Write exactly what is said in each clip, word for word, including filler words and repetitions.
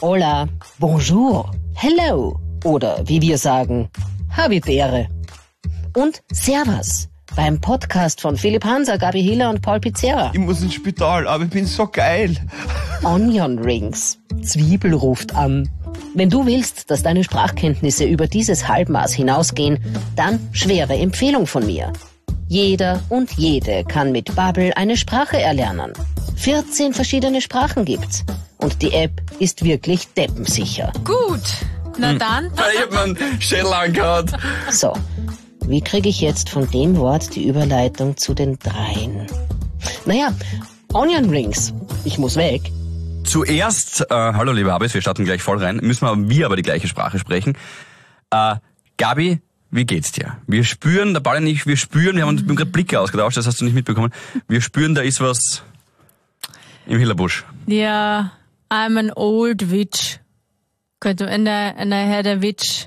Hola, bonjour, hello oder wie wir sagen, Habitäre. Und Servus beim Podcast von Philipp Hanser, Gabi Hiller und Paul Pizzerra. Ich muss ins Spital, aber ich bin so geil. Onion Rings. Zwiebel ruft an. Wenn du willst, dass deine Sprachkenntnisse über dieses Halbmaß hinausgehen, dann schwere Empfehlung von mir. Jeder und jede kann mit Babbel eine Sprache erlernen. vierzehn verschiedene Sprachen gibt's. Und die App ist wirklich deppensicher. Gut, na dann. Ich hab mir einen Schädel angehauen. So, wie kriege ich jetzt von dem Wort die Überleitung zu den dreien? Naja, Onion Rings. Ich muss weg. Zuerst, äh, hallo liebe Abis, wir starten gleich voll rein, müssen wir, wir aber die gleiche Sprache sprechen. Äh, Gabi, wie geht's dir? Wir spüren, der Ball und ich, wir spüren, wir haben uns gerade Blicke ausgetauscht, das hast du nicht mitbekommen. Wir spüren, da ist was im Hillerbusch. Ja, I'm an old witch. Könnte and I, and I had a witch,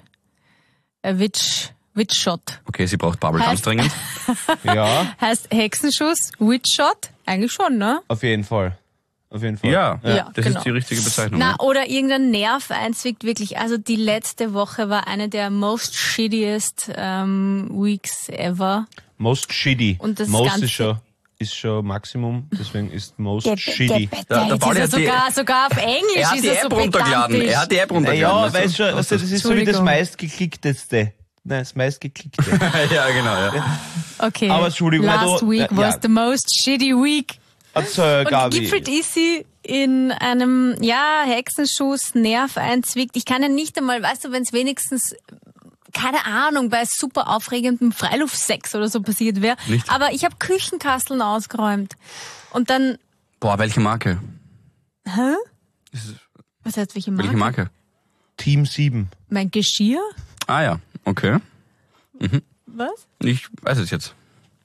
a witch, witch shot. Okay, sie braucht Bubble ganz dringend. Ja, Heißt Hexenschuss, witch shot? Eigentlich schon, ne? auf jeden Fall. Auf jeden Fall. Ja, Ja, das genau. ist die richtige Bezeichnung. Na, Ne? oder irgendein Nerv einzwickt, wirklich. Also die letzte Woche war eine der most shittiest ähm, weeks ever. Most shitty. Und das most Ganze- ist schon, ist schon Maximum, deswegen ist most Der, shitty. der, Der- der der, Pauli jetzt ist er hat die- sogar, sogar auf Englisch Er hat ist die er App so runtergeladen. pedantisch. Er hat die App Ja, runtergeladen. ja, weißt schon, also das ist so wie das Entschuldigung. meistgeklickteste. Nein, das meistgeklickte. ja, genau, ja. Okay, Aber Entschuldigung, weil last du- week ja. was the most shitty week. Also, Und Gabi. gipfelt ist sie in einem, ja, Hexenschuss, Nerv einzwickt. Ich kann ja nicht einmal, weißt du, wenn es wenigstens, keine Ahnung, bei super aufregendem Freiluftsex oder so passiert wäre. Nicht? Aber ich habe Küchenkasteln ausgeräumt. Und dann, Boah, welche Marke? hä? Was heißt welche Marke? Welche Marke? Team sieben. Mein Geschirr? Ah ja, okay. Was? Ich weiß es jetzt.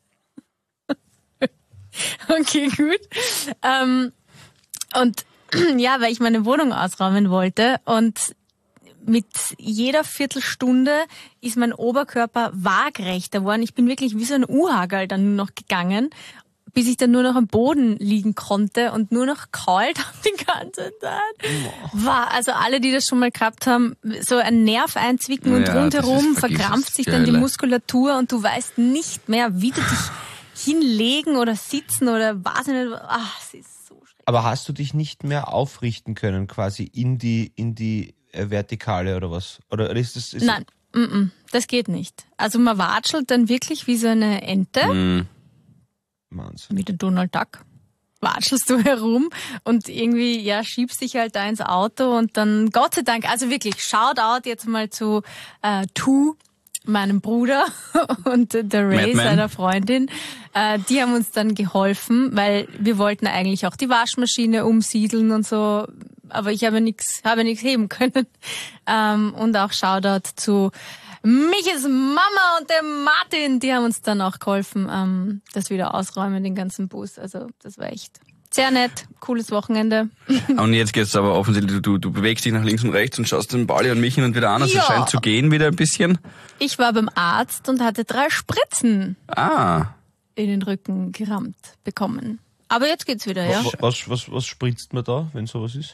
Okay, gut. Ähm, und ja, weil ich meine Wohnung ausräumen wollte und mit jeder Viertelstunde ist mein Oberkörper waagrechter geworden. Ich bin wirklich wie so ein U-Hagel dann nur noch gegangen, bis ich dann nur noch am Boden liegen konnte und nur noch kalt habe die ganze Zeit. War also alle, die das schon mal gehabt haben, so ein Nerv einzwicken und Ja, rundherum das ist- vergiss verkrampft es, sich dann die Geile. Muskulatur und du weißt nicht mehr, wie du dich hinlegen oder sitzen oder was nicht. Ach, es ist so schrecklich. Aber hast du dich nicht mehr aufrichten können, quasi in die, in die äh, Vertikale oder was? Oder ist das, ist Nein, mm -mm, das geht nicht. Also man watschelt dann wirklich wie so eine Ente, Hm. Wahnsinn. wie der Donald Duck. Watschelst du herum und irgendwie, ja, schiebst dich halt da ins Auto und dann, Gott sei Dank, also wirklich, Shoutout jetzt mal zu äh, Tu, meinem Bruder und der Ray, Madman. seiner Freundin. Äh, die haben uns dann geholfen, weil wir wollten eigentlich auch die Waschmaschine umsiedeln und so, aber ich habe nichts habe nichts heben können. Ähm, und auch Shoutout zu Michis Mama und dem Martin, die haben uns dann auch geholfen, ähm, das wieder ausräumen, den ganzen Bus. Also das war echt sehr nett, cooles Wochenende. Und jetzt geht's aber offensichtlich, du, du bewegst dich nach links und rechts und schaust den Bali und mich hin und wieder an. Also Ja. es scheint zu gehen wieder ein bisschen. Ich war beim Arzt und hatte drei Spritzen Ah, in den Rücken gerammt bekommen. Aber jetzt geht's wieder, ja? Was, was, was, was spritzt man da, wenn sowas ist?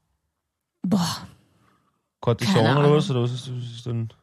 Boah, Cortison Keine oder Ahnung. was? Oder was ist, was ist dann?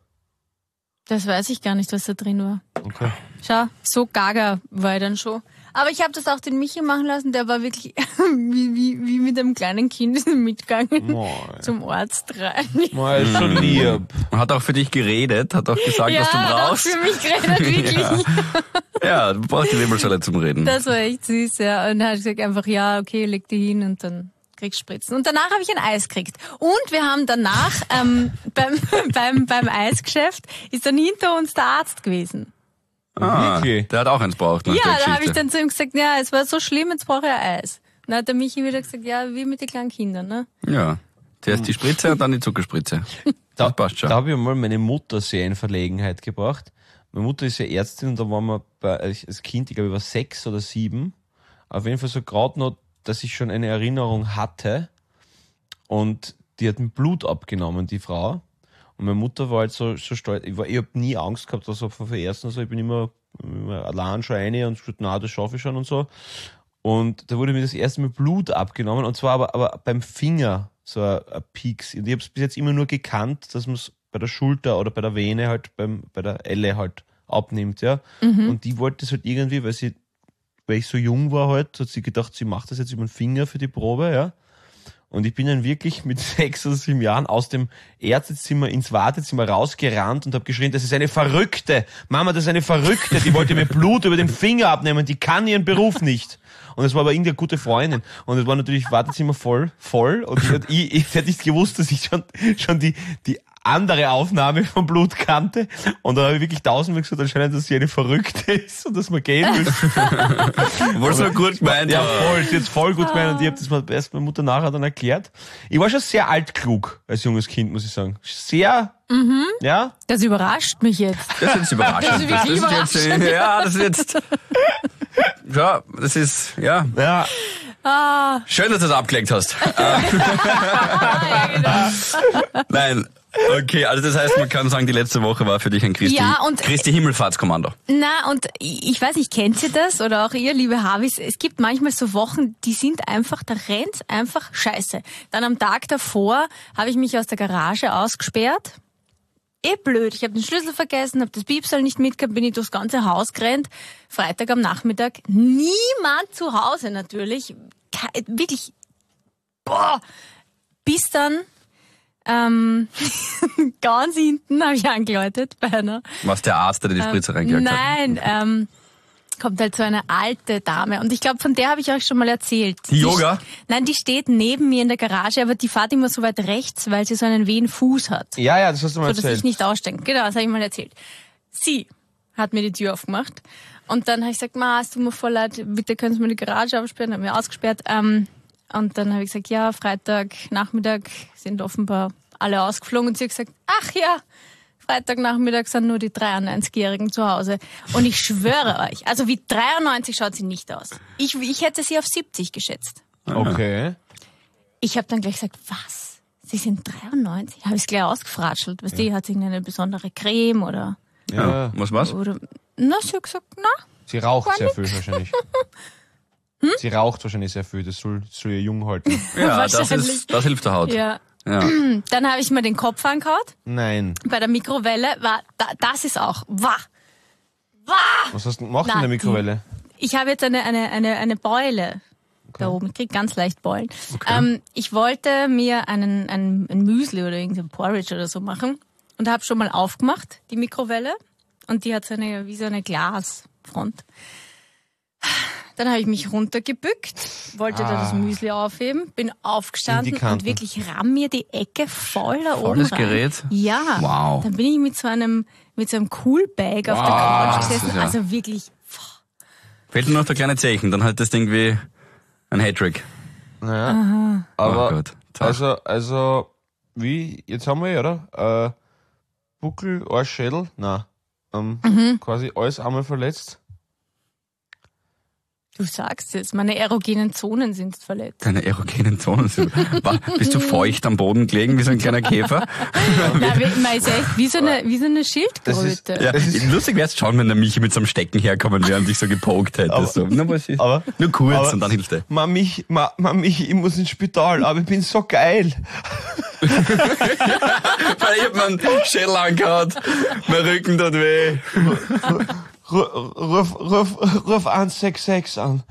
das weiß ich gar nicht, was da drin war. Okay. Schau, so gaga war ich dann schon. Aber ich habe das auch den Michi machen lassen, der war wirklich wie, wie, wie mit einem kleinen Kind ist er mitgegangen Moin. zum Arzt rein. Moin, ist schon lieb. hat auch für dich geredet, hat auch gesagt, Ja, was du hat auch brauchst. für mich geredet, wirklich. Ja, du brauchst die Wirbelsäule zum Reden. Das war echt süß, ja. Und dann hat gesagt einfach, ja, okay, leg die hin und dann kriegst Spritzen. Und danach habe ich ein Eis gekriegt. Und wir haben danach ähm, beim, beim, beim Eisgeschäft ist dann hinter uns der Arzt gewesen. Ah, Wirklich? der hat auch eins braucht. nach Ja, der da habe ich Geschichte. dann zu ihm gesagt, ja, es war so schlimm, jetzt brauche ich ein Eis. Dann hat der Michi wieder gesagt, ja, wie mit den kleinen Kindern, ne? Ja, zuerst die Spritze und dann die Zuckerspritze. Da, Das passt schon. da habe ich mal meine Mutter sehr in Verlegenheit gebracht. Meine Mutter ist ja Ärztin und da waren wir bei, als Kind, ich glaube, ich war sechs oder sieben. Auf jeden Fall so gerade noch, dass ich schon eine Erinnerung hatte. Und die hat mir Blut abgenommen, die Frau. Und meine Mutter war halt so, so stolz. Ich, war- ich habe nie Angst gehabt, also von der ersten, so, ich bin immer, immer allein schon rein und gesagt, na, das schaffe ich schon und so. Und da wurde mir das erste Mal Blut abgenommen und zwar aber, aber beim Finger so ein, ein Pieks. Und ich habe es bis jetzt immer nur gekannt, dass man es bei der Schulter oder bei der Vene halt, beim, bei der Elle halt abnimmt, ja. Mhm. Und die wollte es halt irgendwie, weil sie, weil ich so jung war halt, hat sie gedacht, sie macht das jetzt über den Finger für die Probe, ja. Und ich bin dann wirklich mit sechs oder sieben Jahren aus dem Ärztezimmer ins Wartezimmer rausgerannt und habe geschrien, das ist eine Verrückte. Mama, das ist eine Verrückte. Die wollte mir Blut über den Finger abnehmen. Die kann ihren Beruf nicht. Und es war aber irgendeine gute Freundin. Und es war natürlich Wartezimmer voll, voll. Und ich, ich, ich hätte nicht gewusst, dass ich schon, schon die, die andere Aufnahme vom Blut kannte. Und dann habe ich wirklich tausendmal gesagt, anscheinend, dass sie eine Verrückte ist und dass wir gehen müssen. Wollt's nur gut gemeint? Ja, voll. Sie hat's voll gut gemeint. Und ich habe das mal erst meiner Mutter nachher dann erklärt. Ich war schon sehr altklug als junges Kind, muss ich sagen. Sehr, mhm. ja. Das überrascht mich jetzt. Das ist jetzt überraschend. Das ist wirklich das ist jetzt, ja, das ist jetzt, ja, das ist, ja. Ja. Ah. Schön, dass du das abgelenkt hast. Ja, genau. Nein. Okay, also das heißt, man kann sagen, die letzte Woche war für dich ein Christi, Ja, und- Christi Himmelfahrtskommando. Na, und ich weiß nicht, kennt ihr das oder auch ihr, liebe Havis? Es gibt manchmal so Wochen, die sind einfach, da rennt's einfach scheiße. Dann am Tag davor habe ich mich aus der Garage ausgesperrt. Eh blöd, ich habe den Schlüssel vergessen, habe das Piepsal nicht mitgehabt, bin ich durchs ganze Haus gerannt. Freitag am Nachmittag, niemand zu Hause natürlich. Ke- Wirklich, boah. Bis dann, ähm, ganz hinten habe ich angeläutet bei einer. Was der Arzt, der dir die Spritze reingejagt hat? Nein, ähm, kommt halt so eine alte Dame. Und ich glaube, von der habe ich euch schon mal erzählt. Die Yoga? st- Nein, die steht neben mir in der Garage, aber die fährt immer so weit rechts, weil sie so einen wehen Fuß hat. Ja, ja, das hast du mal So, dass erzählt. ich nicht aussteigen. Genau, das habe ich mal erzählt. Sie hat mir die Tür aufgemacht. Und dann habe ich gesagt, Ma, es tut mir voll leid, bitte können Sie mir die Garage aufsperren. Haben wir ausgesperrt. Ähm, und dann habe ich gesagt, ja, Freitag, Nachmittag sind offenbar alle ausgeflogen. Und sie hat gesagt, ach ja, Freitagnachmittag sind nur die dreiundneunzigjährigen zu Hause. Und ich schwöre euch, also wie dreiundneunzig schaut sie nicht aus. Ich, ich hätte sie auf siebzig geschätzt. Okay. Ich habe dann gleich gesagt, was? Sie sind dreiundneunzig? Habe ich es gleich ausgefratschelt. Weißt du, hat sie eine besondere Creme oder... Ja. Was war's? oder na, sie hat gesagt, na, Sie raucht War sehr nix. viel wahrscheinlich. Sie raucht wahrscheinlich sehr viel, das soll, das soll ihr jung halten. Ja, das Wahrscheinlich. ist, das hilft der Haut. ja. Ja. Dann habe ich mir den Kopf angehaut. Nein. Bei der Mikrowelle war, da, das ist auch, wah, wah. Was hast du gemacht Na, in der Mikrowelle? Ich habe jetzt eine, eine, eine, eine Beule da oben. Ich krieg ganz leicht Beulen. Ähm, ich wollte mir einen, einen, ein Müsli oder irgendein Porridge oder so machen und habe schon mal aufgemacht, die Mikrowelle. Und die hat so eine, wie so eine Glasfront. Dann habe ich mich runtergebückt, wollte da das Müsli aufheben, bin In aufgestanden die Kanten. und wirklich ramm mir die Ecke voll da oben Volles rein. Gerät? Ja. Wow. Dann bin ich mit so einem, mit so einem Coolbag auf der Couch das gesessen. ist ja- Also wirklich, Fehlt nur noch der kleine Zeichen, dann halt das Ding wie ein Hattrick. Naja. Aber, Oh Gott. Toll. also, also, wie, jetzt haben wir ja, oder? Äh, Buckel, Arsch, Schädel, nein. Ähm, Mhm. Quasi alles einmal verletzt. du sagst es, meine erogenen Zonen sind verletzt. Deine erogenen Zonen sind. War, bist du feucht am Boden gelegen wie so ein kleiner Käfer? Nein, wie- man ist echt wie so eine, wie so eine Schildkröte. Ja, lustig wär's schauen, wenn der Michi mit so einem Stecken herkommen wäre und dich so gepokt hätte. Aber- so. Na, was ist? aber- Nur kurz aber- und dann hilft er. Mami, Ma, Mami, ich muss ins Spital, aber ich bin so geil. Weil ich hab meinen Schädel angehauen, mein Rücken tut weh. Ru- Ruf, ruf, ruf eins sechs sechs an.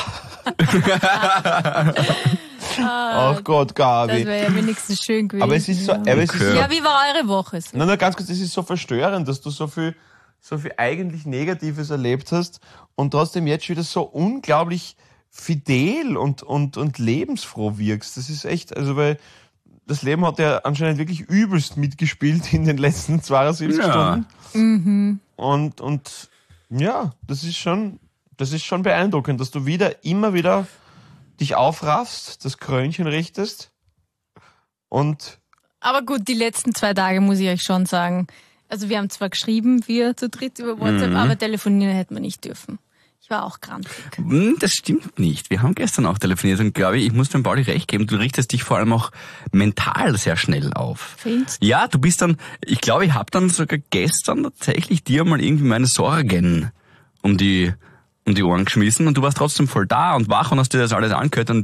Ach Gott, Das Gabi. wäre ja wenigstens schön gewesen. Aber es ist so, ja. aber es ist so, Ja, wie war eure Woche so? nein, nur ganz kurz, es ist so verstörend, dass du so viel, so viel eigentlich Negatives erlebt hast und trotzdem jetzt wieder so unglaublich fidel und, und, und lebensfroh wirkst. Das ist echt, also weil das Leben hat ja anscheinend wirklich übelst mitgespielt in den letzten zweiundsiebzig Ja. Stunden. Mhm. Und, und ja, das ist schon, das ist schon beeindruckend, dass du wieder, immer wieder dich aufraffst, das Krönchen richtest und Aber gut, die letzten zwei Tage muss ich euch schon sagen. Also wir haben zwar geschrieben, wir zu dritt über WhatsApp, Mhm. aber telefonieren hätten wir nicht dürfen. Ich war auch krank. Hm, Das stimmt nicht. Wir haben gestern auch telefoniert und glaube ich, ich muss dem Pauli recht geben, du richtest dich vor allem auch mental sehr schnell auf. Findest du? Ja, du bist dann, ich glaube, ich habe dann sogar gestern tatsächlich dir mal irgendwie meine Sorgen um die, um die Ohren geschmissen und du warst trotzdem voll da und wach und hast dir das alles angehört und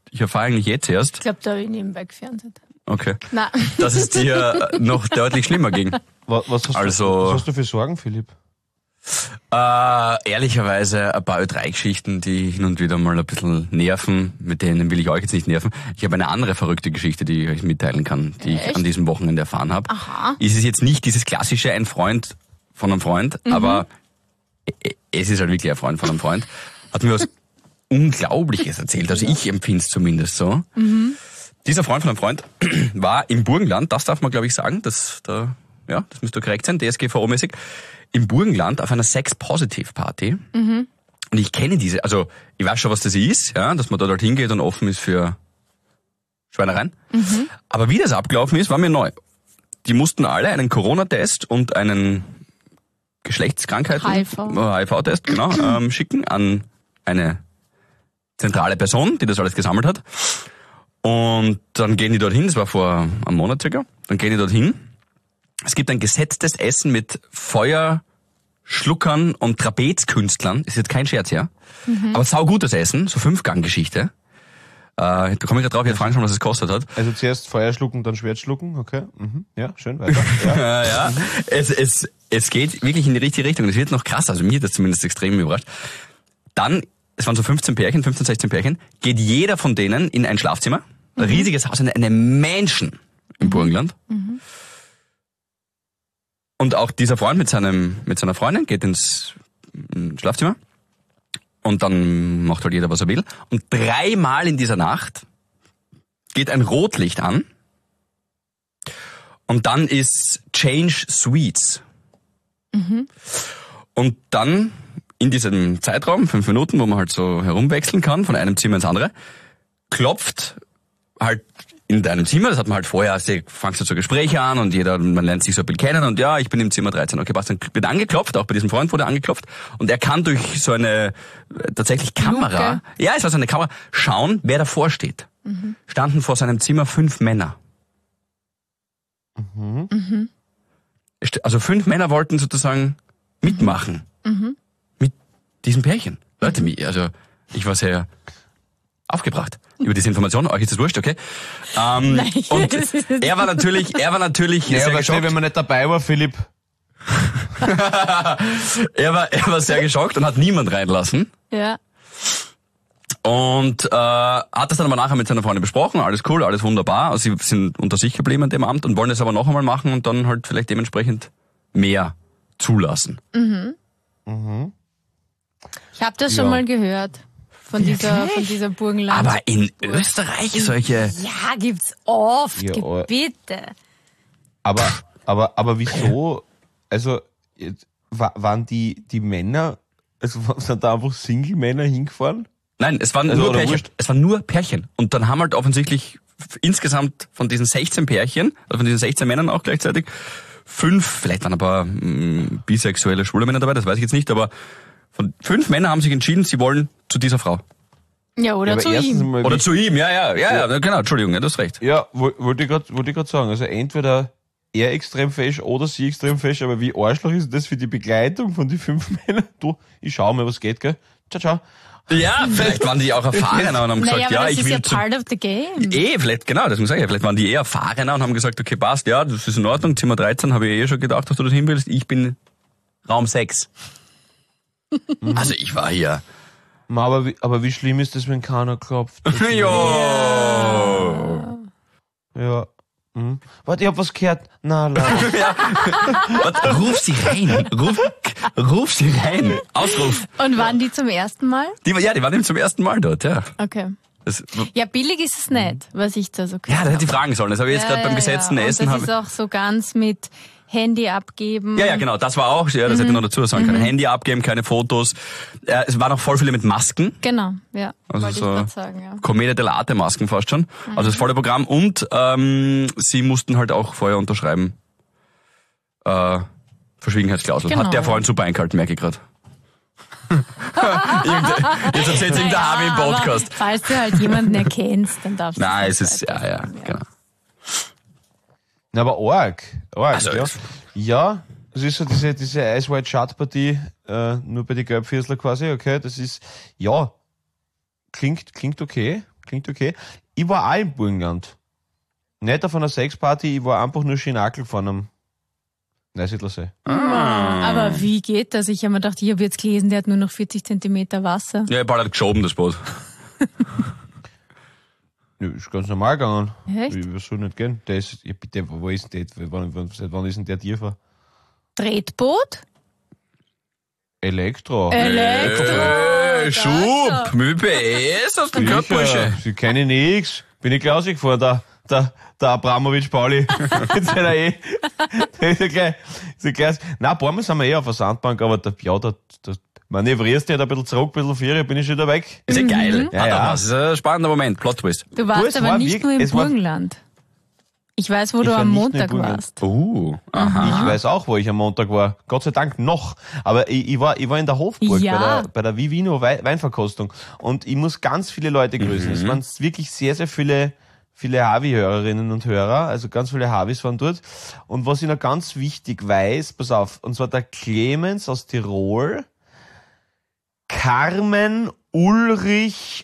ich erfahre eigentlich jetzt erst, Ich glaube, da habe ich nebenbei gefernseht. okay, Nein. dass es dir noch deutlich schlimmer ging. Was, was, hast Also- du, was hast du für Sorgen, Philipp? Äh, ehrlicherweise ein paar Ö drei Geschichten, die hin und wieder mal ein bisschen nerven. Mit denen will ich euch jetzt nicht nerven. Ich habe eine andere verrückte Geschichte, die ich euch mitteilen kann, die ich Echt? an diesem Wochenende erfahren habe. Aha. Es ist jetzt nicht dieses klassische ein Freund von einem Freund, aber es ist halt wirklich ein Freund von einem Freund. Hat mir was Unglaubliches erzählt. Also ich empfinde es zumindest so. Dieser Freund von einem Freund war im Burgenland, das darf man glaube ich sagen, das, da, ja, das müsste korrekt sein, D S G V O-mäßig, im Burgenland auf einer Sex-Positive-Party. Mhm. Und ich kenne diese, also ich weiß schon, was das ist, ja, dass man dort halt hingeht und offen ist für Schweinereien. Mhm. Aber wie das abgelaufen ist, war mir neu. Die mussten alle einen Corona-Test und einen Geschlechtskrankheiten, H I V. H I V-Test, genau, ähm, schicken an eine zentrale Person, die das alles gesammelt hat. Und dann gehen die dorthin, das war vor einem Monat circa, dann gehen die dorthin. Es gibt ein gesetztes Essen mit Feuerschluckern und Trapezkünstlern. Ist jetzt kein Scherz, ja? Mhm. Aber saugutes Essen, so Fünfgang-Geschichte. Äh, da komme ich gerade drauf, ich hätte fragen schon, was es gekostet hat. Also zuerst Feuer schlucken, dann Schwert schlucken, okay. Mhm. Ja, schön, weiter. Ja. Ja, ja. Es, es, es geht wirklich in die richtige Richtung. Es wird noch krasser, also mir hat das zumindest extrem überrascht. Dann, es waren so fünfzehn Pärchen, fünfzehn, sechzehn Pärchen, geht jeder von denen in ein Schlafzimmer. Ein mhm. riesiges Haus, eine, eine Mansion im mhm. Burgenland. Mhm. Und auch dieser Freund mit seinem, mit seiner Freundin geht ins Schlafzimmer. Und dann macht halt jeder, was er will. Und dreimal in dieser Nacht geht ein Rotlicht an. Und dann ist Change Suites. Mhm. Und dann in diesem Zeitraum, fünf Minuten, wo man halt so herumwechseln kann, von einem Zimmer ins andere, klopft halt in deinem Zimmer, das hat man halt vorher, also fangst du so Gespräche an und jeder, man lernt sich so ein bisschen kennen und ja, ich bin im Zimmer dreizehn. Okay, passt, dann wird angeklopft, auch bei diesem Freund wurde angeklopft und er kann durch so eine äh, tatsächlich Kamera, Luke. ja, es war so eine Kamera, schauen, wer davor steht. Mhm. Standen vor seinem Zimmer fünf Männer. Mhm. Mhm. Also fünf Männer wollten sozusagen mitmachen. Mhm. Mit diesem Pärchen. Leute, mhm. also ich war sehr aufgebracht über diese Information. Euch ist das wurscht, okay? Ähm, Nein, und das ist er war natürlich, er war natürlich Ja, sehr aber geschockt. wenn man nicht dabei war, Philipp. er war, er war sehr geschockt und hat niemand reinlassen. Ja. Und äh, hat das dann aber nachher mit seiner Freundin besprochen. Alles cool, alles wunderbar. Also sie sind unter sich geblieben in dem Amt und wollen das aber noch einmal machen und dann halt vielleicht dementsprechend mehr zulassen. Mhm. Mhm. Ich habe das Ja. schon mal gehört. Von dieser, von dieser Burgenland. Aber in Österreich solche... Ja, gibt's oft. Ja, Ge- bitte. Aber, aber, aber wieso, also, jetzt, wa- waren die, die Männer, also sind da einfach Single-Männer hingefahren? Nein, es waren Also, nur oder Pärchen. wurscht. Es waren nur Pärchen. Und dann haben halt offensichtlich f- insgesamt von diesen sechzehn Pärchen, also von diesen sechzehn Männern auch gleichzeitig, fünf, vielleicht waren ein paar mh, bisexuelle, schwule Männer dabei, das weiß ich jetzt nicht, aber von fünf Männern haben sich entschieden, sie wollen zu dieser Frau. Ja, oder Ja, aber zu erstens ihm. mal, Oder wie- zu ihm, ja, ja, ja, ja, genau, Entschuldigung, ja, du hast recht. Ja, woll- wollte ich gerade wollte ich gerade sagen. Also entweder er extrem fesch oder sie extrem fesch, aber wie Arschloch ist das für die Begleitung von den fünf Männern? Du, ich schau mal, was geht, gell? Ciao, ciao. Ja, vielleicht waren die auch erfahrener und haben gesagt, Naja, aber ja, das ich ist will ja zu... part of the game. Eh, vielleicht, genau, das muss ich sagen, vielleicht waren die eher erfahrener und haben gesagt, okay, passt, ja, das ist in Ordnung, Zimmer dreizehn, habe ich eh schon gedacht, dass du das hin willst, ich bin Raum sechs. Also ich war hier... Ma, aber, wie, aber wie schlimm ist das, wenn keiner klopft? Jo. Ja. Hm. Warte, ich hab was gehört. Na, la. Warte, ruf sie rein. Ruf, ruf sie rein. Ausruf. Und waren die zum ersten Mal? Die, war- ja, die waren eben zum ersten Mal dort, ja. Okay. Das, Ja, billig ist es nicht, was ich da so ja, gehört das hätte ich habe. fragen sollen. Das habe ich jetzt gerade beim gesetzten ja. Essen... Und Hab das ich, ist auch so ganz mit Handy abgeben. ja, ja, genau, das war auch, ja, das hätte ich noch dazu sagen können. Handy abgeben, keine Fotos. Äh, es waren auch voll viele mit Masken. Genau, ja. Also wollte so ich gerade sagen, ja. Commedia dell'arte Masken fast schon. Also das volle Programm. Und ähm, sie mussten halt auch vorher unterschreiben. Äh, Verschwiegenheitsklausel. Genau. Hat der Freund super eingehalten, merke ich gerade. Jetzt erzählt es irgendein Harvey im aber Podcast. falls du halt jemanden erkennst, dann darfst du Nein, es es ist, nicht ja, ja, weitergeben, genau. Na, aber arg. Arg, Also, ja. es- Ja, es ist so diese, diese Ice White Shut Partie, äh, nur bei den Gelbviertler quasi, okay, das ist, ja, klingt, klingt okay, klingt okay. Ich war auch im Burgenland. Nicht auf einer Sexparty, ich war einfach nur Schinakel von einem Neusiedlersee. Aber wie geht das? Ich habe mir gedacht, ich habe jetzt gelesen, der hat nur noch vierzig Zentimeter Wasser. Ja, bald hat geschoben, das Boot. Ja, ist ganz normal gegangen. Echt? Wie, wie soll nicht gehen? Der ist, ja, bitte, wo ist denn der? Wann, wann, seit wann ist denn der tiefer? Tretboot? Elektro. Elektro. Äh, Schub, mit P S hast du gehört, Bursche. Sie kennen nix. Bin ich gleich rausgefahren, der, der, der Abramowitsch Pauli. Mit seiner E. Der ist ja gleich, ist ja gleich. Nein, ein paar Mal sind wir eh auf der Sandbank, aber der, ja, da, da manövrierst du halt ein bisschen zurück, ein bisschen vier, bin ich schon wieder weg. Ist ja geil. Ja, Hat ja. auch was. Das ist ein spannender Moment. Plot Twist. Du Du, warst es aber war nicht wirk- nur im es war- Burgenland. Ich weiß, wo Ich du war am nicht nur im Montag Burgenland. warst. Uh, aha. Ich weiß auch, wo ich am Montag war. Gott sei Dank noch. Aber ich, ich, war, ich war in der Hofburg Ja. bei der, bei der Vivino Wei- Weinverkostung. Und ich muss ganz viele Leute grüßen. Es waren wirklich sehr, sehr viele, viele Havi-Hörerinnen und Hörer. Also ganz viele Havis waren dort. Und was ich noch ganz wichtig weiß, pass auf, und zwar der Clemens aus Tirol, Carmen, Ulrich,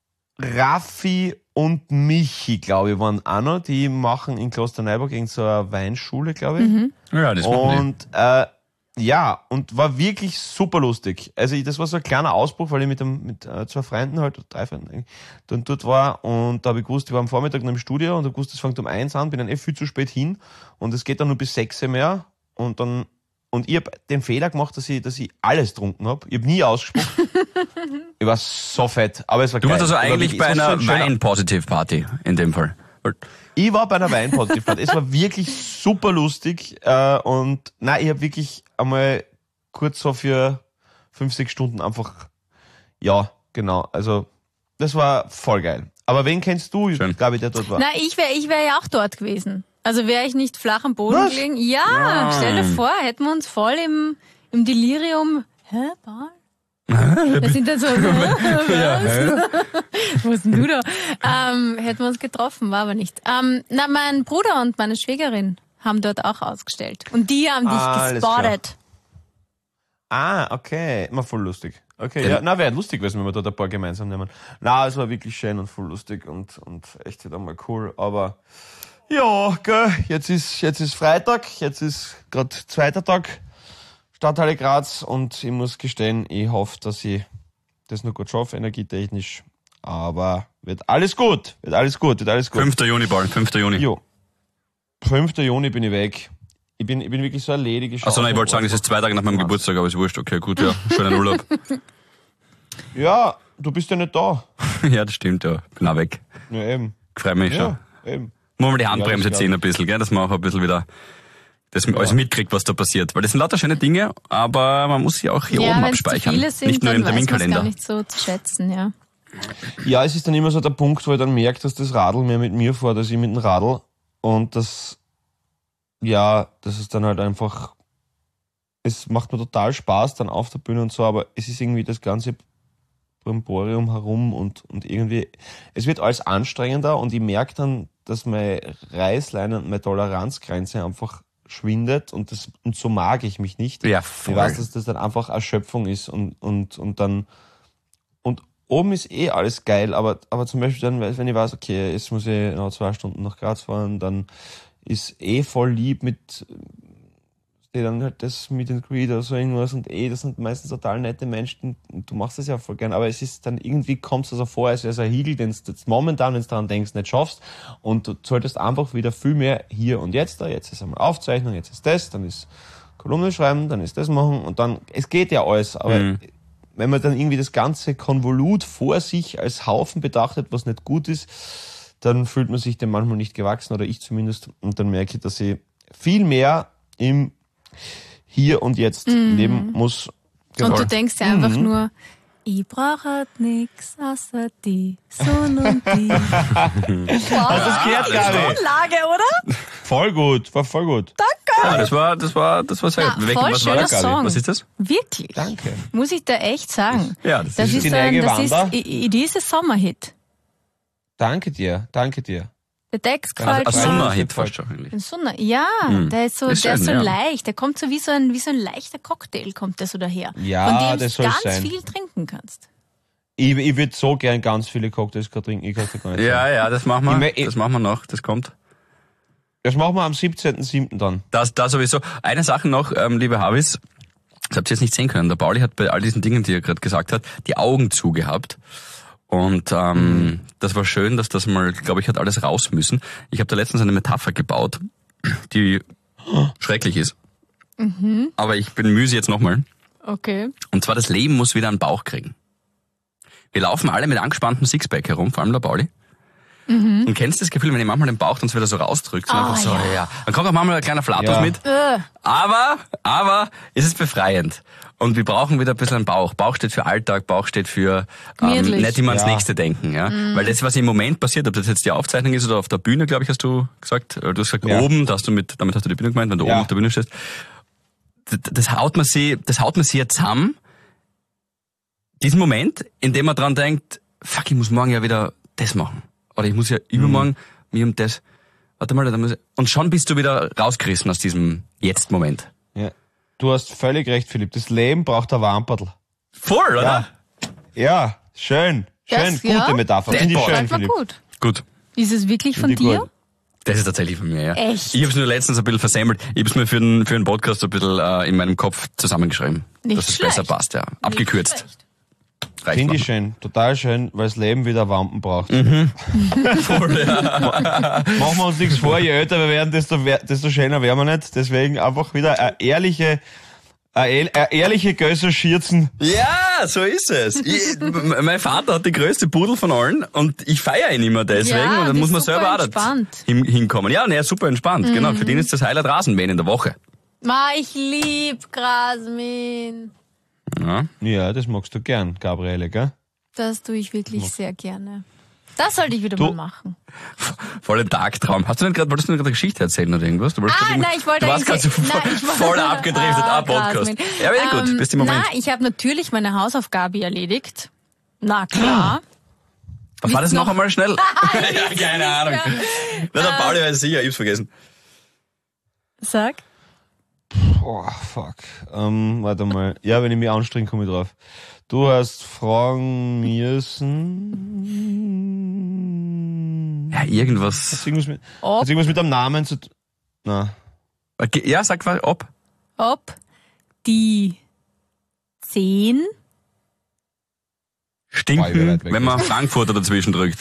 Raffi und Michi, glaube ich, waren auch noch. Die machen in Klosterneuburg irgend so eine Weinschule, glaube ich. Ja, das machen Und äh, ja, und war wirklich super lustig. Also ich, das war so ein kleiner Ausbruch, weil ich mit, dem, mit äh, zwei Freunden halt, drei Freunden eigentlich, dann dort war und da habe ich gewusst, ich war am Vormittag noch im Studio und habe gewusst, es fängt um eins an, bin dann eh viel zu spät hin und es geht dann nur bis sechs mehr und dann und ich habe den Fehler gemacht, dass ich, dass ich alles getrunken habe. Ich habe nie ausgespuckt. Ich war so fett, aber es war Du geil. warst also Ich war eigentlich wirklich- bei es war einer so ein schöner- Wein-Positive-Party in dem Fall. Ich war bei einer Weinpositivparty. Es war wirklich super lustig äh, und nein, ich habe wirklich einmal kurz so für fünf, sechs Stunden einfach, ja, genau, also das war voll geil. Aber wen kennst du, Schön. glaube ich, der dort war? Na, ich wäre ich wär ja auch dort gewesen. Also wäre ich nicht flach am Boden Was? gelegen. Ja, stell dir vor, hätten wir uns voll im, im Delirium. Hä, Paul? Wir sind dann so, hä, was? Was denn du da? Ähm, hätten wir uns getroffen, war aber nicht. Ähm, na, mein Bruder und meine Schwägerin haben dort auch ausgestellt. Und die haben dich Ah, alles gespottet. Ah, okay, immer voll lustig. Okay, ja, na, wäre lustig gewesen, wenn wir dort ein paar gemeinsam nehmen. Na, es war wirklich schön und voll lustig und, und echt wieder mal cool, aber ja, gell, jetzt ist, jetzt ist Freitag, jetzt ist gerade zweiter Tag Stadthalle Graz und ich muss gestehen, ich hoffe, dass ich das noch gut schaffe, energietechnisch, aber wird alles gut, wird alles gut, wird alles gut. fünfter Juni, Paul, fünfter Juni. Jo. fünfter Juni bin ich weg. Ich bin, ich bin wirklich so erledigt. Achso, nein, ich wollte sagen, das ist zwei Tage nach meinem Geburtstag, aber ist wurscht. Okay, gut, ja. Schönen Urlaub. Ja, du bist ja nicht da. Ja, das stimmt, ja. Bin auch weg. Ja, eben. Freue mich schon. Ja, eben. Muss mal die Handbremse Ja, das ziehen ein bisschen, gell, dass man auch ein bisschen wieder das alles mitkriegt, was da passiert. Weil das sind lauter schöne Dinge, aber man muss sie auch hier Ja, oben wenn es zu abspeichern. viele sind, nicht nur dann im weiß man es Terminkalender. gar nicht so zu schätzen, ja. Ja, es ist dann immer so der Punkt, wo ich dann merke, dass das Radl mehr mit mir fährt, als ich mit dem Radl. Und das, ja, das ist dann halt einfach, es macht mir total Spaß dann auf der Bühne und so, aber es ist irgendwie das ganze Brimborium herum und, und irgendwie, es wird alles anstrengender und ich merke dann, dass meine Reißleine und meine Toleranzgrenze einfach schwindet und das, und so mag ich mich nicht. Ja, Ich voll. weiß, dass das dann einfach Erschöpfung ist und, und, und dann, und oben ist eh alles geil, aber, aber zum Beispiel dann, wenn ich weiß, okay, jetzt muss ich noch zwei Stunden nach Graz fahren, dann ist eh voll lieb mit, die dann halt das Meet and Greet oder so irgendwas und eh, das sind meistens total nette Menschen und du machst das ja voll gern, aber es ist dann irgendwie, kommt es also vor, als wäre es ein Higel, den du jetzt momentan, wenn du daran denkst, nicht schaffst und du solltest einfach wieder viel mehr hier und jetzt da, jetzt ist einmal Aufzeichnung, jetzt ist das, dann ist Kolumne schreiben, dann ist das machen und dann, es geht ja alles, aber Mhm. wenn man dann irgendwie das ganze Konvolut vor sich als Haufen betrachtet, was nicht gut ist, dann fühlt man sich dem manchmal nicht gewachsen, oder ich zumindest, und dann merke ich, dass ich viel mehr im Hier und Jetzt leben muss. Und Genau. du denkst dir einfach nur, ich brauche halt nix außer die Sonne und die. Wow, das gehört gar nicht. Lage, oder? Voll gut, war voll gut. Ja, das war, das war, das war sehr Ja, gut. Weg- voll Was war das, schöner Gabi? Song. Was ist das? Wirklich. Danke. Muss ich da echt sagen. Ja, das, Das ist, ist, die ein, neue das ist, Wanda. i- i- das ist ein Sommerhit. Danke dir, danke dir. Der Text also gefällt ein mir. Sonderhit fast schon eigentlich. Ein Sonne, ja, der ist so, Ist der schön, ist so ja. leicht. Der kommt so wie so ein, wie so ein leichter Cocktail kommt der so daher. Ja, von dem das du soll's ganz sein. viel trinken kannst. Ich, ich würde so gern ganz viele Cocktails gerade trinken, ich kann es gar nicht Ja, sagen. ja, das machen wir. Ich mein, Das machen wir noch, das kommt. Das machen wir am siebzehnten siebten dann. Das, das sowieso. Eine Sache noch, ähm, liebe Habis, das habt ihr jetzt nicht sehen können. Der Pauli hat bei all diesen Dingen, die er gerade gesagt hat, die Augen zugehabt. Und ähm, mhm. das war schön, dass das mal, glaube ich, hat alles raus müssen. Ich habe da letztens eine Metapher gebaut, die oh. schrecklich ist. Mhm. Aber ich bemühe sie jetzt nochmal. Okay. Und zwar, das Leben muss wieder einen Bauch kriegen. Wir laufen alle mit angespanntem Sixpack herum, vor allem der Pauli. Mhm. Und kennst du das Gefühl, wenn ihr manchmal den Bauch dann wieder so rausdrückt? Und oh, einfach so, ja. ja. Dann kommt auch manchmal ein kleiner Flatus ja. mit. Äh. Aber, aber, es ist befreiend. Und wir brauchen wieder ein bisschen einen Bauch. Bauch steht für Alltag, Bauch steht für ähm, nicht immer ans ja. Nächste denken. Ja? Mhm. Weil das, was im Moment passiert, ob das jetzt die Aufzeichnung ist oder auf der Bühne, glaube ich, hast du gesagt. Du hast gesagt, ja. oben, da hast du mit, damit hast du die Bühne gemeint, wenn du ja. oben auf der Bühne stehst. Das, das haut man sie, das haut man sie jetzt zusammen. Diesen Moment, in dem man dran denkt, fuck, ich muss morgen ja wieder das machen. Oder ich muss ja übermorgen mhm. mir um das, warte mal, da muss ich, und schon bist du wieder rausgerissen aus diesem Jetzt-Moment. Ja. Du hast völlig recht, Philipp. Das Leben braucht ein Wamperl. Voll, oder? Ja, ja schön. Schön, das, gute ja. Metapher. Finde ich schön, Philipp. Gut. Gut. Ist es wirklich von Finde dir? gut. Das ist tatsächlich von mir, ja. Echt? Ich habe es nur letztens ein bisschen versemmelt. Ich habe es mir für den, für den Podcast ein bisschen äh, in meinem Kopf zusammengeschrieben. Nicht dass es schlecht. besser passt, ja. Abgekürzt. Nicht Reicht Finde mir. ich schön. Total schön, weil das Leben wieder Wampen braucht. Mhm. Voll, ja. Machen wir uns nichts vor, je älter wir werden, desto, desto schöner werden wir nicht. Deswegen einfach wieder eine ehrliche, eine, eine ehrliche Gösser schürzen. Ja, so ist es. Ich, mein Vater hat die größte Pudel von allen und ich feiere ihn immer deswegen Ja, und dann die muss man ist super selber auch entspannt. hin, hinkommen. Ja, ne, super entspannt. Mhm. Genau, für den ist das Highlight Rasenmähen in der Woche. Ma, ich lieb Grasmähen. Ja. Ja, das magst du gern, Gabriele, gell? Das tue ich wirklich sehr gerne. Das sollte ich wieder Du- mal machen. Voll ein Tagtraum. Hast du nicht gerade, wolltest du nicht gerade eine Geschichte erzählen oder irgendwas? Du wolltest Ah, gerade nein, ich wollte Du warst gerade so eigentlich- voll, nein, ich wollte- voll abgedriftet. Ah, Podcast. Grasmähen. Ja, aber eh gut, Ähm, bist im Moment. Na, ich habe natürlich meine Hausaufgabe erledigt. Na klar. Was war das noch noch- einmal schnell? Ah, ja, keine Ahnung. Na, der Pauli weiß sicher, ich hab's vergessen. Sag. Oh, fuck. Ähm, warte mal. Ja, wenn ich mich anstrenge, komme ich drauf. Du hast fragen müssen. Ja, irgendwas. Hat irgendwas mit, Ob, hat irgendwas mit dem Namen zu tun? Na. Okay, ja, sag mal, ob. ob die zehn Boah, ich bin Stinken, weit weg. wenn man Frankfurter dazwischen drückt.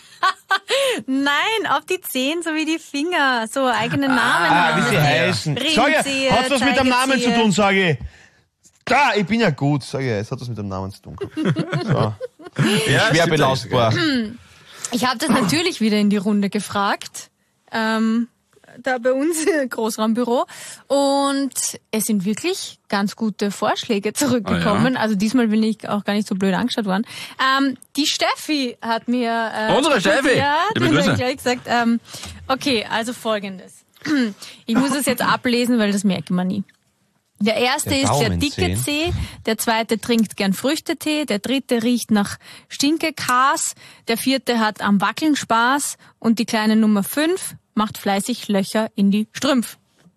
Nein, ob die Zehen, so wie die Finger, so eigene Namen Ah, wie haben. sie heißen. Sag ja, Ringzehe, hat was mit dem Namen zu Zeigezieher. tun, sage ich. Da, ich bin ja gut, sage ich. Es hat was mit dem Namen zu tun gehabt. So. Ja, Schwer stimmt belastbar. Ich habe das natürlich wieder in die Runde gefragt, ähm, da bei uns im Großraumbüro. Und es sind wirklich ganz gute Vorschläge zurückgekommen. Ah, Also diesmal bin ich auch gar nicht so blöd angeschaut worden. Ähm, die Steffi hat mir... Äh, Unsere Steffi! Ja, Liebe die hat Grüße. mir gleich gesagt. Ähm, okay, also folgendes. Ich muss es jetzt ablesen, weil das merkt man nie. Der erste Der ist der Daumenzeh. dicke Zeh, der zweite trinkt gern Früchtetee, der dritte riecht nach Stinkekas, der vierte hat am Wackeln Spaß und die kleine Nummer fünf macht fleißig Löcher in die Strümpf.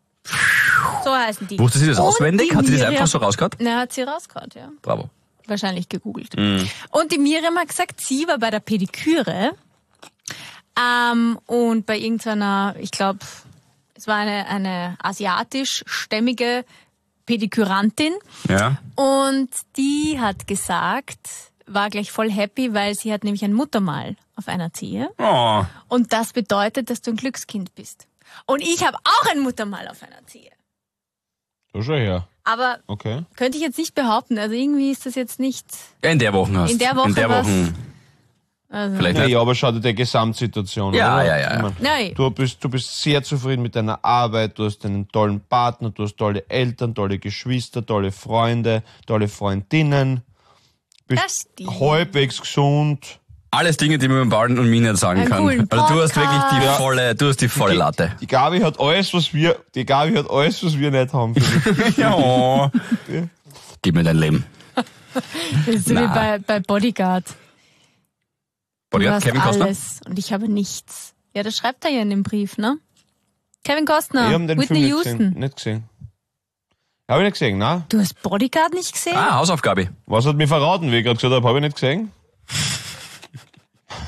So heißen die. Wusste sie das Und auswendig? die Hat sie das Miriam- einfach so rausgehört? Na, hat sie rausgehört, ja. Bravo. Wahrscheinlich gegoogelt. Mhm. Und die Miriam hat gesagt, sie war bei der Pediküre ähm, und bei irgendeiner, ich glaube, es war eine, eine asiatisch-stämmige Pedikürantin. Ja. Und die hat gesagt, war gleich voll happy, weil sie hat nämlich ein Muttermal auf einer Zehe. Oh. Und das bedeutet, dass du ein Glückskind bist. Und ich habe auch ein Muttermal auf einer Zehe. So schon her. Aber Okay. könnte ich jetzt nicht behaupten. Also irgendwie ist das jetzt nicht... Ja, in der Woche hast In der Woche In der was- Woche. Also, Vielleicht Ja, nicht. ja, aber schau dir die Gesamtsituation an. Ja, oder? ja, ja, ja. Ich mein, nein. Du bist, du bist sehr zufrieden mit deiner Arbeit, du hast einen tollen Partner, du hast tolle Eltern, tolle Geschwister, tolle Freunde, tolle Freundinnen, Das bist stimmt. halbwegs gesund. Alles Dinge, die man mit Paul und mir nicht sagen Einen kann. coolen Also du hast wirklich die Podcast. volle, du hast die volle Latte. Die Gabi hat alles, was wir, die Gabi hat alles, was wir nicht haben. Philipp. Ja. Gib mir dein Leben. Das ist so wie Na. bei, bei Bodyguard. Du Bodyguard, hast Kevin Costner? alles und ich habe nichts. Ja, das schreibt er ja in dem Brief, ne? Kevin Ich Costner, habe den Whitney Film nicht Houston. gesehen. Nicht gesehen. Habe ich nicht gesehen, ne? Du hast Bodyguard nicht gesehen? Ah, Hausaufgabe. Was hat mich verraten, wie ich gerade gesagt habe, habe ich nicht gesehen?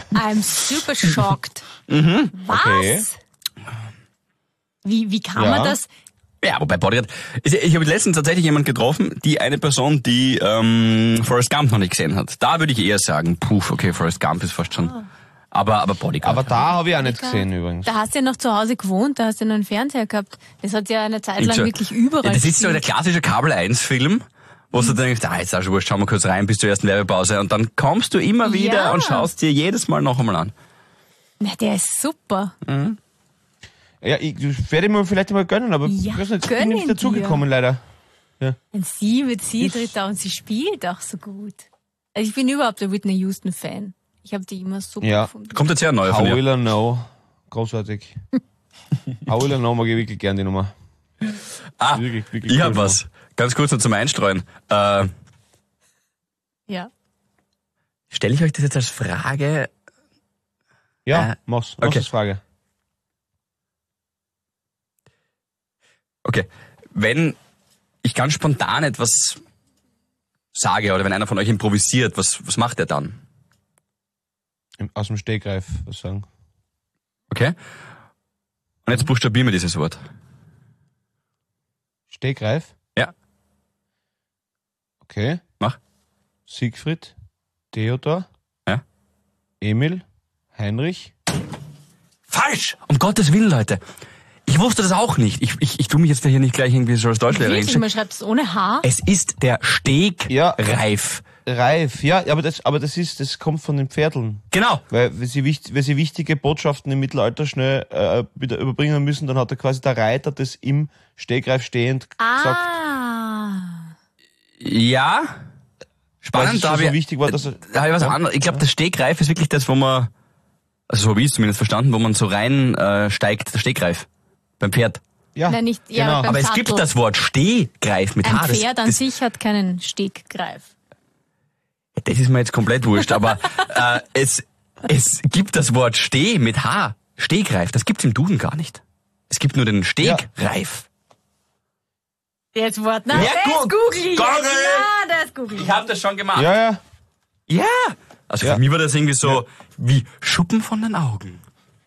I'm super shocked. Mhm. Was? Okay. Wie, wie kann Ja. man das? Ja, wobei Bodyguard. Ich, ich habe letztens tatsächlich jemand getroffen, die eine Person, die ähm, Forrest Gump noch nicht gesehen hat. Da würde ich eher sagen, puh, okay, Forrest Gump ist fast schon. Aber, aber Bodyguard. Aber da habe ich auch nicht gesehen übrigens. Da hast du ja noch zu Hause gewohnt, da hast du ja noch einen Fernseher gehabt. Das hat ja eine Zeit lang So- wirklich überall Ja, das ist so der gespielt. klassische Kabel eins Film, wo du denkst, ah, jetzt ist auch schon wurscht, schau mal kurz rein bis zur ersten Werbepause. Und dann kommst du immer wieder Ja. und schaust dir jedes Mal noch einmal an. Na, der ist super. Ja, ich ich werde mir vielleicht mal gönnen, aber Ja, ich weiß nicht, ich gönn bin nicht ihn dazugekommen leider. Und sie mit sie tritt da und sie spielt auch so gut. Also ich bin überhaupt ein Whitney Houston-Fan. Ich habe die immer super Ja. gefunden. Kommt jetzt ja ein neuer How von Will dir. I Know? Großartig. How Will I Know mag ich wirklich gern die Nummer. Ah, Wirklich, wirklich ich cool hab was. Ganz kurz noch zum Einstreuen. Äh, Ja. Stelle ich euch das jetzt als Frage? Ja, Äh, mach's. Mach's okay. als Frage. Okay. Wenn ich ganz spontan etwas sage oder wenn einer von euch improvisiert, was, was macht er dann? Im- Aus dem Stegreif was sagen. Okay? Und jetzt buchstabieren wir dieses Wort. Stegreif? Ja. Okay. Mach. Siegfried, Theodor, Ja. Emil, Heinrich. Falsch! Um Gottes Willen, Leute. Ich wusste das auch nicht. Ich, ich, ich tue mich jetzt hier nicht gleich irgendwie so als Deutschlehrer Wirklich, hinstellen. man schreibt es ohne H. Es ist der Ja. Stegreif. Reif, ja, aber das, aber das ist, das kommt von den Pferdeln. Genau. Weil, wenn sie, wicht- wenn sie wichtige Botschaften im Mittelalter schnell äh, wieder überbringen müssen, dann hat er quasi der Reiter das im Stegreif stehend gesagt, Ah. Ja. weil es Spannend, da schon habe so ich, wichtig war, dass er, da habe ich was anderes. Ich glaube, das Stegreif ist wirklich das, wo man, also so habe ich es zumindest verstanden, wo man so rein äh, steigt, der Stegreif. Beim Pferd. ja, Nein, nicht- ja, genau. beim Aber es Sattel. gibt das Wort Stehgreif mit Ein H. Das, Pferd an das, sich hat keinen Steggreif. das ist mir jetzt komplett wurscht, aber äh, es, es gibt das Wort Steh mit H. Stehgreif, das gibt's im Duden gar nicht. Es gibt nur den Stegreif. Jetzt Wort, na, Ja, das gut. google ich. Google. Ja, das google ich. Ich habe das schon gemacht. Ja, ja. Ja. Also Ja. für mich war das irgendwie so wie Schuppen von den Augen.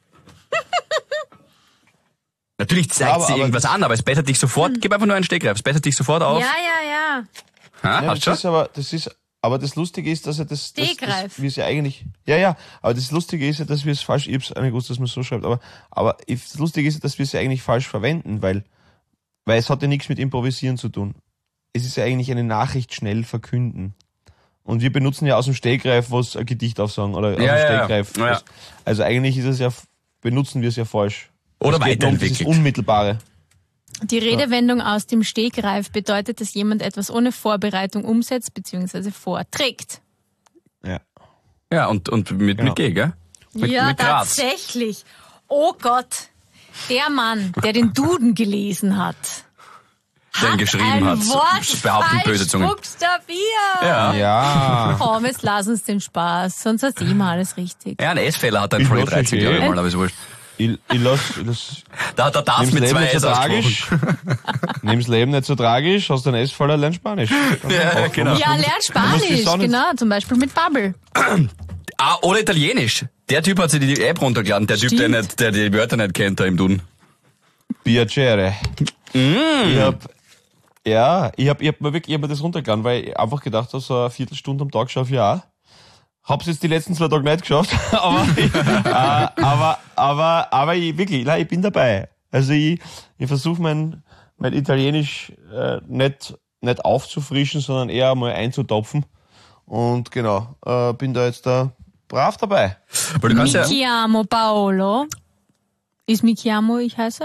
Natürlich zeigt Aber- sie aber irgendwas das- an, aber es bessert dich sofort, Hm. gib einfach nur einen Stegreif, es bessert dich sofort auf. Ja, ja, ja. Ha, Ja, hast das ist schon? aber, das ist, aber das Lustige ist, dass er das, das, Stegreif. das wir es ja eigentlich, ja, ja, aber das Lustige ist ja, dass wir es falsch, ich hab's auch nicht gewusst, dass man es so schreibt, aber, aber ich- das Lustige ist ja, dass wir es ja eigentlich falsch verwenden, weil, weil es hat ja nichts mit Improvisieren zu tun. Es ist ja eigentlich eine Nachricht schnell verkünden. Und wir benutzen ja aus dem Stegreif was ein Gedicht aufsagen, oder aus Ja, dem ja, ja. Stegreif. Ja. was- Also eigentlich ist es ja, benutzen wir es ja falsch. Oder Es geht nur um dieses weiterentwickelt. Unmittelbare. Die Redewendung aus dem Stegreif bedeutet, dass jemand etwas ohne Vorbereitung umsetzt bzw. vorträgt. Ja. Ja, und, und mit, Genau. mit G, gell? Mit, ja, mit Graz. tatsächlich. Oh Gott, der Mann, der den Duden gelesen hat, Der ihn hat geschrieben ein hat. Wort Behaupten falsch böse Zungen. buchstabiert. Ja. Ja. Komm, jetzt lass uns den Spaß, sonst hast du immer alles richtig. Ja, ein S-Fehler hat er in Ich Folge lass dreizehn, mich glaube ich eh. mal, aber ist wurscht. Ich, ich lass, das, Da hat er das Nimm's mit Leben zwei nicht S so ausgesprochen. tragisch. Nimm's Leben nicht so tragisch, hast du einen S-Faller, lern Spanisch. Ja, genau. Ja, lern musst dich Spanisch, auch nicht- genau, zum Beispiel mit Bubble. Ah, oder Italienisch. Der Typ hat sich die App runtergeladen, der Typ, der, Stimmt. nicht, der die Wörter nicht kennt da im Duden. Piacere. Ich hab, ja, ich hab, ich hab mir wirklich, ich hab mir das runtergeladen, weil ich einfach gedacht habe, so eine Viertelstunde am Tag schaffe ich auch. Hab's jetzt die letzten zwei Tage nicht geschafft, aber, ich, äh, aber, aber, aber ich wirklich, nein, ich bin dabei. Also ich, ich versuche mein, mein Italienisch äh, nicht, nicht aufzufrischen, sondern eher mal einzutopfen. Und genau, äh, bin da jetzt da brav dabei. Weil du kannst Mi ja, chiamo Paolo. Ist mi chiamo, ich heiße?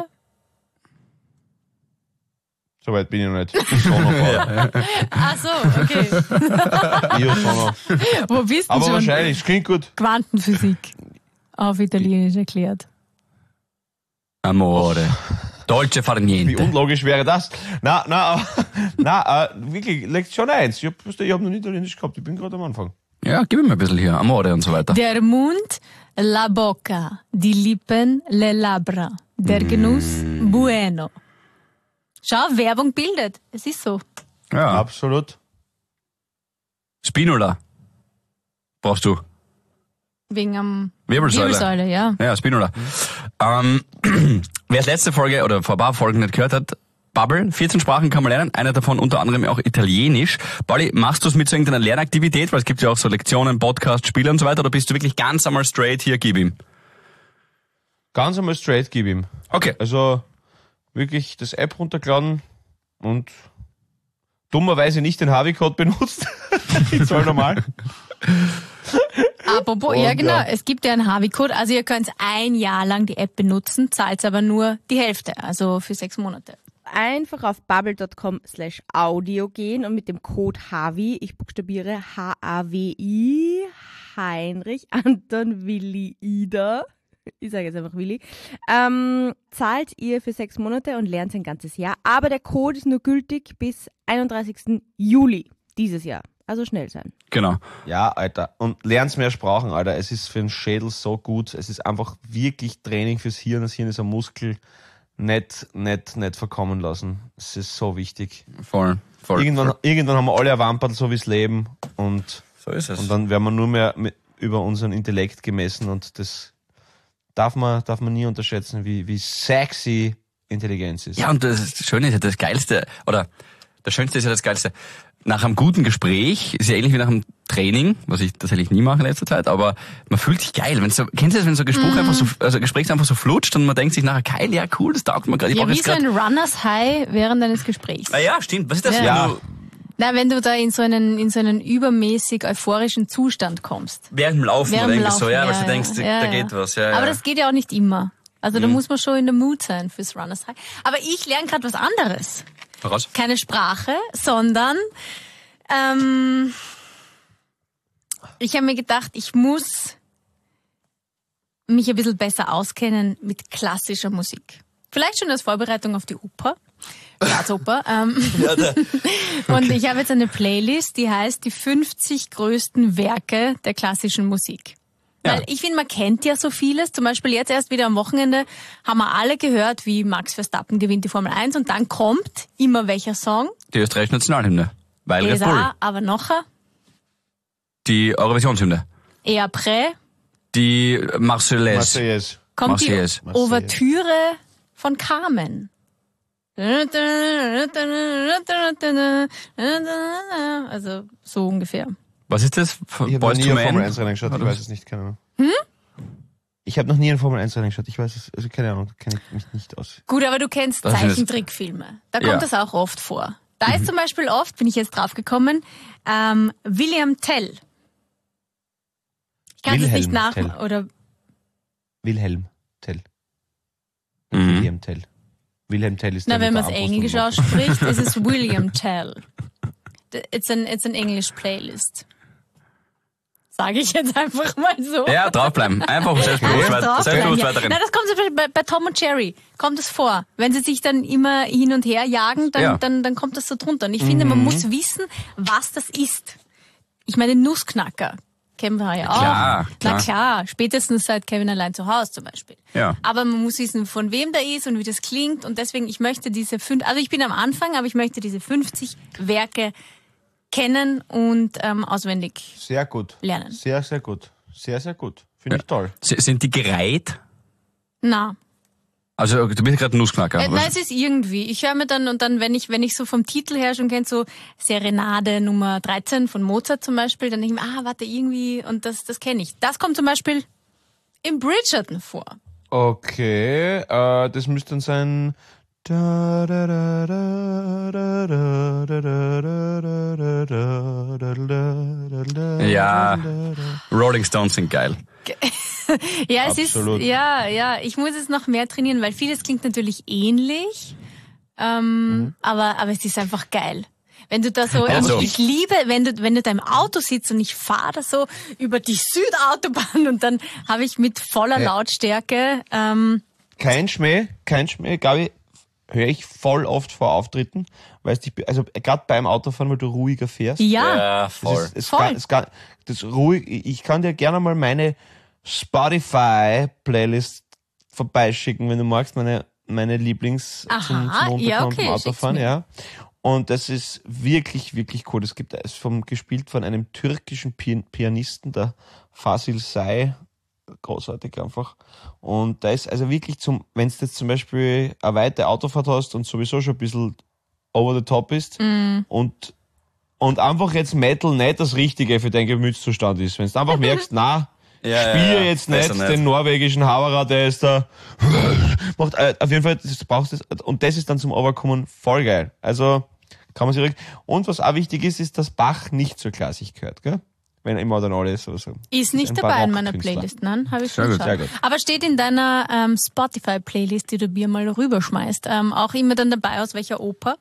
Soweit bin ich noch nicht. Ich schon noch vor. Ach so, okay. Ich hab schon noch. Wo bist du Aber schon? wahrscheinlich, es klingt gut. Quantenphysik auf Italienisch erklärt. Amore. Dolce far Wie niente. unlogisch wäre das? Na, na, aber, na, äh, wirklich, Lektion eins. Ich hab, ich hab noch nie Italienisch gehabt, ich bin gerade am Anfang. Ja, gib ihm ein bisschen hier. Amore und so weiter. Der Mund, la bocca, die Lippen, le labbra. Der Genuss, bueno. Schau, Werbung bildet. Es ist so. Ja. Absolut. Spinola. Brauchst du. Wegen am Wirbelsäule. Wirbelsäule, ja. Ja, Spinola. Ähm, wer es letzte Folge oder vor ein paar Folgen nicht gehört hat, Bubble, vierzehn Sprachen kann man lernen, einer davon unter anderem auch Italienisch. Pauli, machst du es mit so irgendeiner Lernaktivität? Weil es gibt ja auch so Lektionen, Podcasts, Spiele und so weiter, oder bist du wirklich ganz einmal straight hier, gib ihm? Ganz einmal straight gib ihm. Okay. Also wirklich das App runtergeladen und dummerweise nicht den Harvey-Code benutzt. Ich soll normal. Apropos, Und, ja genau, ja. es gibt ja einen Harvey-Code, also ihr könnt ein Jahr lang die App benutzen, zahlt aber nur die Hälfte, also für sechs Monate. Einfach auf bubble.com slash audio gehen und mit dem Code Harvey, ich buchstabiere H A W I, Heinrich, Anton, Willi, Ida, ich sage jetzt einfach Willi, ähm, zahlt ihr für sechs Monate und lernt ein ganzes Jahr. Aber der Code ist nur gültig bis einunddreißigsten Juli dieses Jahr. Also schnell sein. Genau. Ja, Alter. Und lernst mehr Sprachen, Alter. Es ist für den Schädel so gut. Es ist einfach wirklich Training fürs Hirn. Das Hirn ist ein Muskel. Nicht, nicht, nicht verkommen lassen. Es ist so wichtig. Voll, voll. Irgendwann, voll. irgendwann haben wir alle erwampert, so wie's Leben. Und, So ist es. und dann werden wir nur mehr mit, über unseren Intellekt gemessen. Und das darf man, darf man nie unterschätzen, wie, wie sexy Intelligenz ist. Ja, und das Schöne ist ja das Geilste, oder das Schönste ist ja das Geilste. Nach einem guten Gespräch, ist ja ähnlich wie nach einem Training, was ich tatsächlich nie mache in letzter Zeit, aber man fühlt sich geil. Wenn so, kennst du das, wenn so ein Gespräch Mhm. einfach so, also Gespräch einfach so flutscht und man denkt sich nachher, geil, ja cool, das taugt mir gerade. Ich Ja, brauch wie jetzt so ein grad- Runners High während eines Gesprächs. Ah ja, stimmt. Was ist das? Ja. Wenn du Na, wenn du da in so einen, in so einen übermäßig euphorischen Zustand kommst. während dem Laufen Während dem denkst so, ja, Laufen, weil ja, du denkst, ja, da ja. geht was. Ja, Aber ja. das geht ja auch nicht immer. Also da muss man schon in der Mood sein fürs Runners High. Aber ich lerne gerade was anderes. Voraus. Keine Sprache, sondern ähm, ich habe mir gedacht, ich muss mich ein bisschen besser auskennen mit klassischer Musik. Vielleicht schon als Vorbereitung auf die Oper. Staatsoper. Ähm. Und ich habe jetzt eine Playlist, die heißt die fünfzig größten Werke der klassischen Musik. Ja. Weil ich finde, man kennt ja so vieles. Zum Beispiel jetzt erst wieder am Wochenende haben wir alle gehört, wie Max Verstappen gewinnt die Formel eins und dann kommt immer welcher Song. Die österreichische Nationalhymne. Weil Red Bull. Esa, aber nachher. Die Eurovisionshymne. Et après Die Marseillaise. Marseillaise. kommt Marseillaise. die Ouvertüre von Carmen. Also so ungefähr. Was ist das? Ich habe noch Boys nie to ein Men? Formel eins Rennen geschaut, ich Oder weiß was? es nicht, keine Ahnung. Hm? Ich habe noch nie ein Formel eins Rennen geschaut, ich weiß es, also keine Ahnung, kenne ich mich nicht aus. Gut, aber du kennst Das ist- Zeichentrickfilme. Da kommt Ja. das auch oft vor. Da ist zum Beispiel oft, bin ich jetzt drauf gekommen, ähm, William Tell. Ich kann es Wilhelm nicht nach... Tell. Oder Wilhelm Tell. Mhm. William Tell. Wilhelm Tell ist na, der wenn mit man es der Armbrust Englisch und Mob. ausspricht, ist es William Tell. It's an, it's an English Playlist. Sage ich jetzt einfach mal so. Ja, draufbleiben. Einfach selbstbewusst, Einfach weit- draufbleiben, selbstbewusst ja. weiterrennen. Nein, das kommt zum Beispiel bei, bei Tom und Jerry. Kommt es vor. Wenn sie sich dann immer hin und her jagen, dann, Ja. dann, dann kommt das so drunter. Und ich finde, man muss wissen, was das ist. Ich meine, Nussknacker kennen wir ja auch. Klar, Na klar. klar, spätestens seit Kevin allein zu Hause zum Beispiel. Ja. Aber man muss wissen, von wem der ist und wie das klingt. Und deswegen, ich möchte diese fünf, also ich bin am Anfang, aber ich möchte diese fünfzig Werke kennen und ähm, auswendig. Sehr gut. Lernen. Sehr, sehr gut. Sehr, sehr gut. Finde ich toll. S- Sind die gereiht? Na. Also du bist gerade ein Nussknacker. Äh, nein, es ist irgendwie. Ich höre mir dann, und dann, wenn ich, wenn ich so vom Titel her schon kenne, so Serenade Nummer dreizehn von Mozart zum Beispiel, dann denke ich mir, ah, warte, irgendwie, und das, das kenne ich. Das kommt zum Beispiel im Bridgerton vor. Okay, äh, das müsste dann sein. Da, da, da, da, da, da, da, da, da, da, da, da, da, da, Ja. da, da, da. Rolling Stones sind geil. Ja, es Absolut. ist, ja, ja, ich muss es noch mehr trainieren, weil vieles klingt natürlich ähnlich, ähm, Mhm. aber, aber es ist einfach geil. Wenn du da so, Also. ich, ich liebe, wenn du, wenn du da im Auto sitzt und ich fahre da so über die Südautobahn und dann habe ich mit voller Ja. Lautstärke, ähm, Kein Schmäh, kein Schmäh, Gabi, höre ich voll oft vor Auftritten, weil es dich, be- also gerade beim Autofahren, weil du ruhiger fährst. ja, Das ist, es Voll. Gar, es gar, das ruhig, ich kann dir gerne mal meine Spotify-Playlist vorbeischicken, wenn du magst, meine, meine Lieblings Aha, zum, zum Runterkommen ja, okay, vom Autofahren, schick's mir. ja. Und das ist wirklich, wirklich cool. Das gibt es vom, gespielt von einem türkischen Pian- Pianisten, der Fasil Say, großartig einfach. Und da ist also wirklich zum, wenn du jetzt zum Beispiel eine weite Autofahrt hast und sowieso schon ein bisschen over the top ist Mm. und, und einfach jetzt Metal nicht das Richtige für deinen Gemütszustand ist. Wenn du einfach merkst, na, Ja, spiel ja, ja. jetzt nicht, Besser nicht. den norwegischen Hauerer, der ist da, macht, äh, auf jeden Fall, das brauchst du, und das ist dann zum Overkommen voll geil. Also, kann man sich ruhig, und was auch wichtig ist, ist, dass Bach nicht zur Klassik gehört, gell? Wenn immer dann alles so so. Ist nicht ein dabei in meiner Barockkünstler. Playlist, nein, habe ich Sehr schon gut, geschaut. sehr gut. Aber steht in deiner ähm, Spotify-Playlist, die du mir mal rüberschmeißt, ähm, auch immer dann dabei, aus welcher Oper?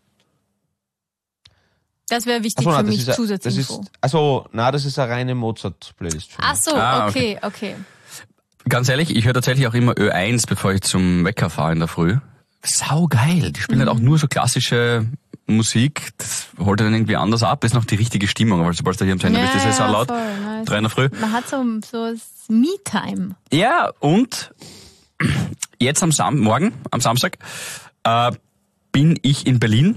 Das wäre wichtig Achso, für nein, das mich, ist, a- das Zusatzinfo. ist, also, na, das ist eine reine Mozart-Playlist. für mich. Ach so, Ah, okay, okay. Ganz ehrlich, ich höre tatsächlich auch immer Ö eins, bevor ich zum Wecker fahre in der Früh. Sau geil. Die spielen halt auch nur so klassische Musik. Das holt dann irgendwie anders ab. Das ist noch die richtige Stimmung, weil sobald du hier am Sender bist, ist es auch laut. voll, nice. Drei in der Früh. Man hat so, so Me-Time. Ja, und jetzt am Sam morgen, am Samstag, äh, bin ich in Berlin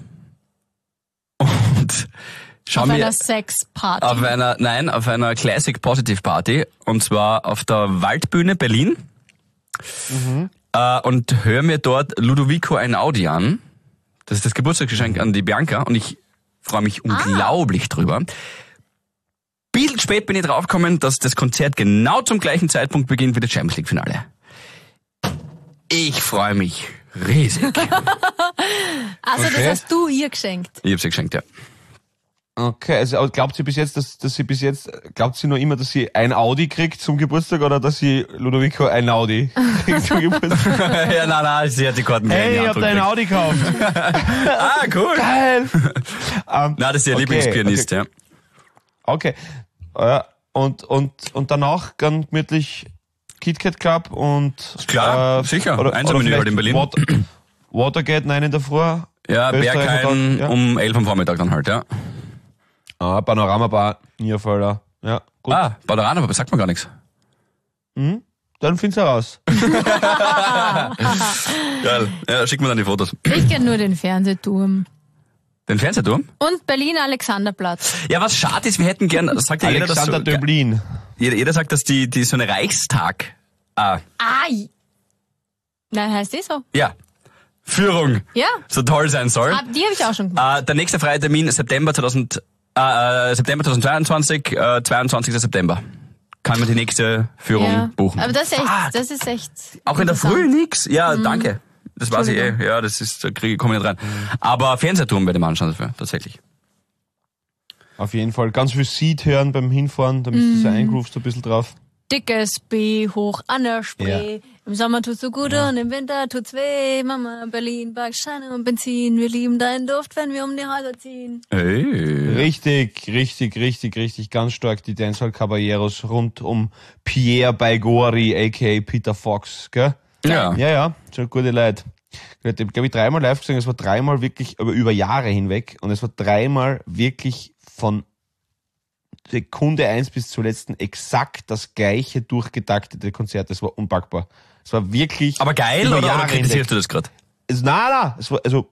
und schau Auf mir einer Sex-Party. auf einer, nein, auf einer Classic Positive Party, und zwar auf der Waldbühne Berlin, äh, und höre mir dort Ludovico Einaudi an. Das ist das Geburtstagsgeschenk an die Bianca, und ich freue mich unglaublich drüber. Bisschen spät bin ich draufgekommen, dass das Konzert genau zum gleichen Zeitpunkt beginnt wie das Champions League Finale. Ich freue mich riesig. Also das Okay. hast du ihr geschenkt. Ich habe sie geschenkt, ja. Okay, also aber glaubt sie bis jetzt, dass, dass sie bis jetzt, glaubt sie nur immer, dass sie ein Audi kriegt zum Geburtstag oder dass sie Ludovico ein Audi kriegt zum Geburtstag? ja, nein, nein, sie hat die Karten Hey, in die ich Hand hab dein gekriegt. Audi gekauft. Ah, cool. Geil. ähm, Nein, das ist ihr Okay, Lieblingspianist, ja. Okay. Äh, und, und, und danach ganz gemütlich KitKat Club und... Klar, sicher. Einzelmenü halt in Berlin. Water, Watergate neun in der Früh. Ja, Österreicher Berghain Tag, ja. um elf am Vormittag dann halt, ja. Ah, Panorama Bar, Nierfelder. Ja, gut. Ah, Panorama, aber sagt man gar nichts. Dann find's heraus. Geil. Ja, schick mir dann die Fotos. Ich kenne nur den Fernsehturm. Den Fernsehturm? Und Berlin-Alexanderplatz. Ja, was schade ist, wir hätten gern, das sagt ja jeder, dass Alexander so, Döblin. jeder, jeder sagt, dass die, die so eine Reichstag, ah, Ai! Nein, heißt die so? ja, Führung Ja, so toll sein soll. ah, die habe ich auch schon gemacht. Äh, der nächste freie Termin September zweitausend, äh, äh, September zweitausendzweiundzwanzig, äh, zweiundzwanzigster September. Kann man die nächste Führung Ja. buchen. Aber das ist echt, Fuck. das ist echt. Auch in der Früh interessant. nix? Ja, danke. Das weiß ich eh. Ja, das ist, da kriege ich, komme ich nicht rein. Aber Fernsehturm werde ich mal anschauen dafür, tatsächlich. Auf jeden Fall. Ganz viel Seed hören beim Hinfahren, damit du so eingroovst ein bisschen drauf. Dickes B hoch an der Spree. Im Sommer tut's so gut und im Winter tut's weh. Mama, Berlin, Bergsteine und Benzin. Wir lieben deinen Duft, wenn wir um die Häuser ziehen. Hey. Richtig, richtig, richtig, richtig, ganz stark die Dancehall Caballeros rund um Pierre Baigori, aka Peter Fox, gell? Ja. Ja, ja, schon gute Leute. Ich habe, glaube ich, dreimal live gesehen, es war dreimal wirklich, aber über Jahre hinweg, und es war dreimal wirklich von Sekunde eins bis zur letzten exakt das gleiche durchgetaktete Konzert. Das war unpackbar. Es war wirklich Aber geil, über oder, Jahre oder kritisierst du das gerade? Es, nein, nein, es war, also,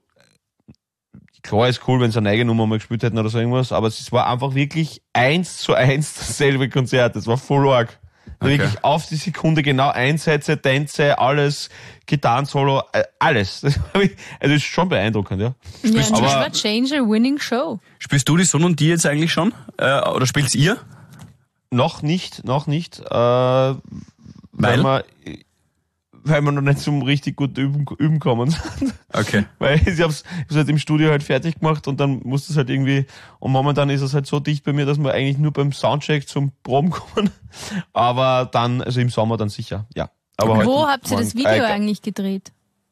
klar ist cool, wenn sie eine eigene Nummer mal gespielt hätten oder so irgendwas, aber es war einfach wirklich eins zu eins dasselbe Konzert. Das war voll arg. Okay. Wirklich auf die Sekunde genau Einsätze, Tänze, alles, Gitarrensolo, äh, alles. Das war wirklich, also ist schon beeindruckend, ja. Ja, aber- never change a winning show. Spielst du die Sonne und die jetzt eigentlich schon? Äh, oder spielt's ihr? Noch nicht, noch nicht, äh, weil Weil? wir, weil wir noch nicht zum richtig gut üben, üben kommen sind. Okay. Weil ich hab's, ich hab's halt im Studio halt fertig gemacht und dann musste es halt irgendwie, und momentan ist es halt so dicht bei mir, dass wir eigentlich nur beim Soundcheck zum Proben kommen. Aber dann, also im Sommer dann sicher, ja. Aber heute Wo habt ihr das morgen- Video äh, eigentlich gedreht?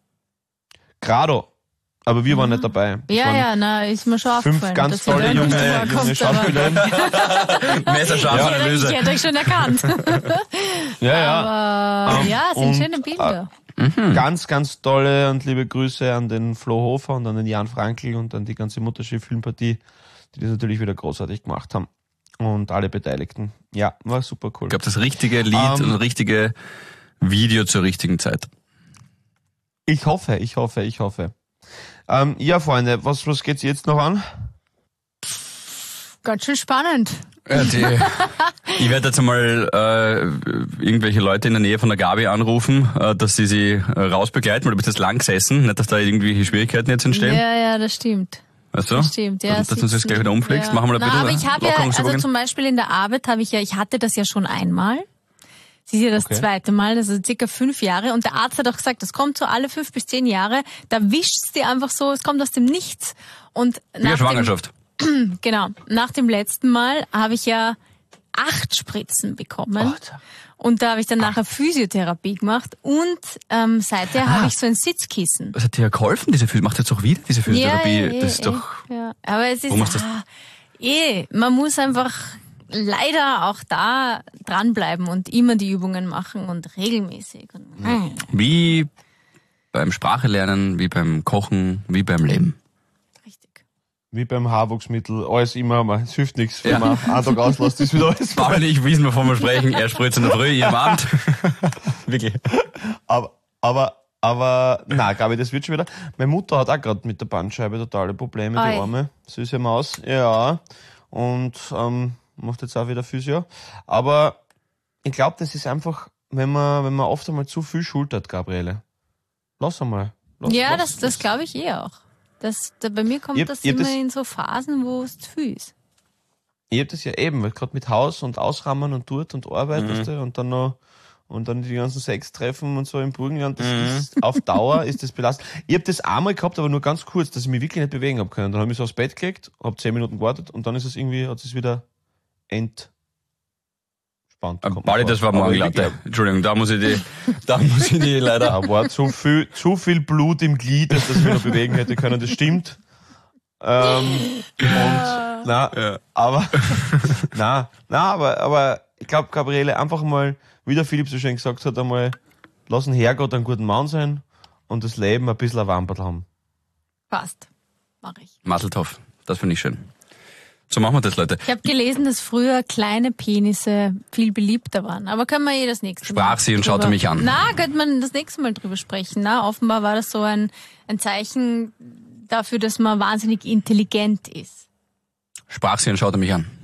Grado. Aber wir waren nicht dabei. Es Ja, waren ja, na, ist mir schon Fünf aufgefallen. ganz dass ihr tolle da nicht junge, vorkommt, junge Schauspielerinnen. Messerscharfe aber- Ich Analyse. hätte euch schon erkannt. Ja, ja. Aber Ähm, ja, es sind und, schöne Bilder. Ganz, ganz tolle und liebe Grüße an den Flo Hofer und an den Jan Frankl und an die ganze Mutterschiff-Filmpartie, die das natürlich wieder großartig gemacht haben. Und alle Beteiligten. Ja, war super cool. Ich glaube, das richtige Lied Ähm, und das richtige Video zur richtigen Zeit. Ich hoffe, ich hoffe, ich hoffe. Ähm, ja, Freunde, was, was geht's jetzt noch an? Ganz schön spannend. Ja, die, ich werde jetzt einmal äh, irgendwelche Leute in der Nähe von der Gabi anrufen, äh, dass sie sie äh, rausbegleiten, weil du bist jetzt lang gesessen, nicht, dass da irgendwelche Schwierigkeiten jetzt entstehen. Ja, ja, das stimmt. Weißt du? Das stimmt, ja. Dass, dass du uns jetzt gleich wieder umfliegst, ja. machen wir da ein Na, bisschen aber ich habe ja, also Lockerungsübungen. zum Beispiel in der Arbeit habe ich ja, ich hatte das ja schon einmal. Sie ist ja das Okay. zweite Mal, also circa fünf Jahre. Und der Arzt hat auch gesagt, das kommt so alle fünf bis zehn Jahre. Da wischt es dir einfach so, es kommt aus dem Nichts. Und Wie nach eine Schwangerschaft. Dem, genau, nach dem letzten Mal habe ich ja acht Spritzen bekommen. Und da habe ich dann nachher Physiotherapie gemacht. Und ähm, seither Ah. habe ich so ein Sitzkissen. Was hat dir ja geholfen, diese Physio? Macht jetzt auch wieder diese Physiotherapie? Ja, ja, das ist eh, doch... Ja. Aber es ist Warum machst du das? ah, eh, man muss einfach leider auch da dranbleiben und immer die Übungen machen und regelmäßig. Und, mm. Wie beim Sprachelernen, wie beim Kochen, wie beim Leben. Richtig. Wie beim Haarwuchsmittel, alles immer, man, es hilft nichts. Wenn Ja. man einen Tag auslässt, ist wieder alles Paul und ich wissen, wovon wir sprechen. Er spritzt in der Früh, ihr am Abend. Wirklich. Aber, aber, aber, na, Gabi, das wird schon wieder. Meine Mutter hat auch gerade mit der Bandscheibe totale Probleme, die Oi. arme, süße Maus. Ja. Und, ähm, macht jetzt auch wieder Physio. Aber ich glaube, das ist einfach, wenn man, wenn man oft einmal zu viel schultert, Gabriele. Lass einmal. Lass, Ja, lass, das, das glaube ich eh auch. Das, da, bei mir kommt Ihr- das ihr immer das- in so Phasen, wo es zu viel ist. Ich hab das ja eben, weil gerade mit Haus und Ausrahmen und dort und Arbeit, weißt du, und dann noch, und dann die ganzen Sextreffen und so im Burgenland, das ist, auf Dauer ist das belastend. Ich hab das einmal gehabt, aber nur ganz kurz, dass ich mich wirklich nicht bewegen hab können. Dann habe ich so aufs Bett gelegt, hab zehn Minuten gewartet und dann ist es irgendwie, hat es wieder entspannt. Pauli, das war Morgenlatte. Entschuldigung, da muss ich die, da muss ich die leider... Da war zu viel, zu viel Blut im Glied, dass das mich noch bewegen hätte können, das stimmt. Ähm, und, na, Ja. aber, na, na, aber, aber, ich glaube, Gabriele, einfach mal, wie der Philipp so schön gesagt hat, einmal, lass den Herrgott einen guten Mann sein und das Leben ein bisschen ein Wamperl haben. Passt. Mache ich. Maseltoff, das finde ich schön. So machen wir das, Leute. Ich habe gelesen, dass früher kleine Penisse viel beliebter waren. Aber können wir eh das nächste Mal. Sprach sie und drüber- schaute mich an. Na, könnte man das nächste Mal drüber sprechen. Na, offenbar war das so ein, ein Zeichen dafür, dass man wahnsinnig intelligent ist. Sprach sie und schaute mich an.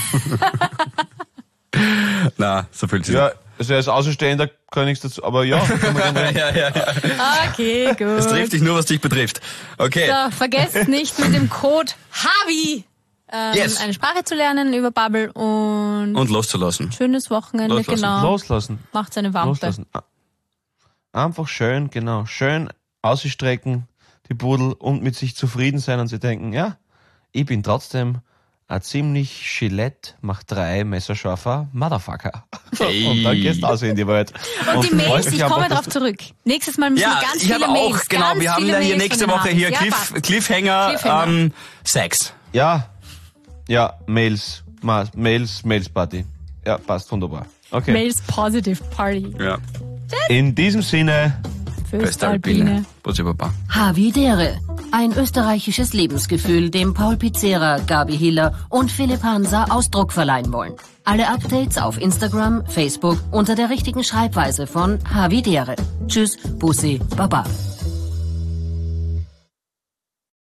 Na, so fühlt sich Ja, also als Außenstehender kann ich nichts dazu, aber ja, kann man gerne reden. ja, ja, ja. Okay, gut. Es trifft dich nur, was dich betrifft. Okay. So, vergesst nicht mit dem Code HAVI ähm, Yes. eine Sprache zu lernen über Bubble und, Und loszulassen. schönes Wochenende, Loslassen. genau. Loslassen. Macht seine Wampe. Loslassen. Einfach schön, genau, schön ausstrecken, die Pudel, und mit sich zufrieden sein und sie denken, ja, ich bin trotzdem ein ziemlich Gillette, macht drei messerscharfer Motherfucker. Hey. Und dann gehst du aus in die Welt. Und die Mails, freust dich ich einfach, komme dass drauf zurück. Nächstes Mal müssen Ja, wir ganz ich viele habe auch, Mails. genau, ganz wir haben viele ja hier Mails nächste von den Woche Habis. hier Ja, Cliff, passt. Cliffhanger, Cliffhanger. Ähm, Sex. Ja, ja, Mails, Ma Mails, Mails Party. Ja, passt wunderbar. Okay. Mails Positive Party. Ja. In diesem Sinne, Föstalpine. Bussi Papa. Havidere. Ein österreichisches Lebensgefühl, dem Paul Pizzera, Gabi Hiller und Philipp Hansa Ausdruck verleihen wollen. Alle Updates auf Instagram, Facebook unter der richtigen Schreibweise von Havidere. Tschüss, Bussi, Baba.